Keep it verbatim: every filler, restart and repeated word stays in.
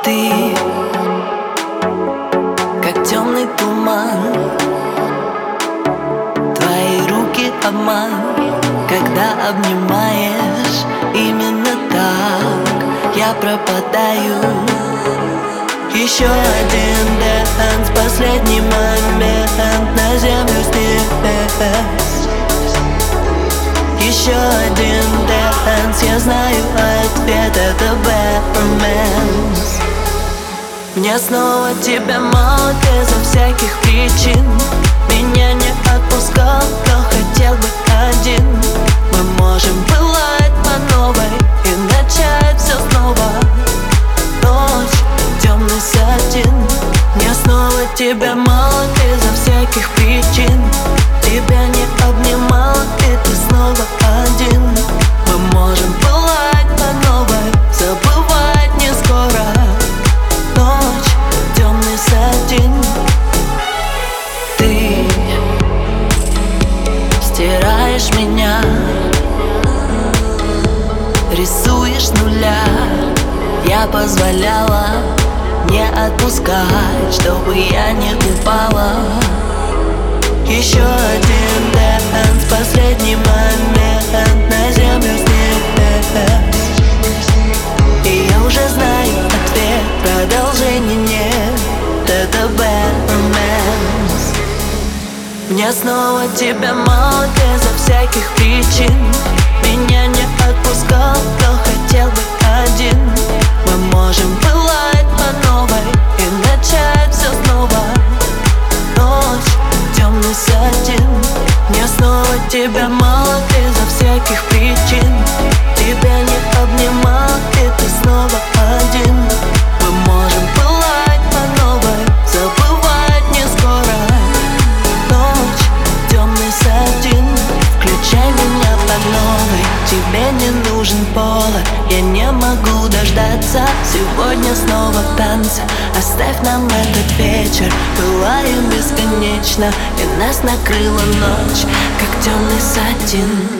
Ты, как темный туман, твои руки обман. Когда обнимаешь, именно так я пропадаю. Еще один дэнс, последний момент на землю с небес. Еще один дэнс, я знаю ответ, это bad romance. Мне снова тебя мало безо всяких причин. Меня не отпускал, но хотел бы один. Мы можем пылать по новой и начать все снова. Ночь, темный сатин. Мне снова тебя мало безо всяких причин. Тебя не обнимал, и ты снова один. Мы можем пылать по новой, забывать не скоро. Ночь, темный сатин. Ты стираешь меня, рисуешь нуля. Я позволяла не отпускать, чтобы я не упала. Еще один дэнс, последний момент на землю с небес. И я уже знаю ответ, продолжения нет. Это bad romance. Мне снова тебя мало безо всяких причин. Меня не отпускал, но хотел бы один. Мы можем пылать по новой и начать все снова. Ночь, темный сатин. Мне снова тебя мало безо всяких причин. Тебя не обнимал, и ты снова один. Мы можем пылать по новой, забывать не скоро. Ночь, темный сатин. Включай меня по новой. Тебе не нужен повод, я не могу дождаться. Сегодня снова танцы, оставь нам этот вечер. Пылаем бесконечно, и нас накрыла ночь, как темный сатин.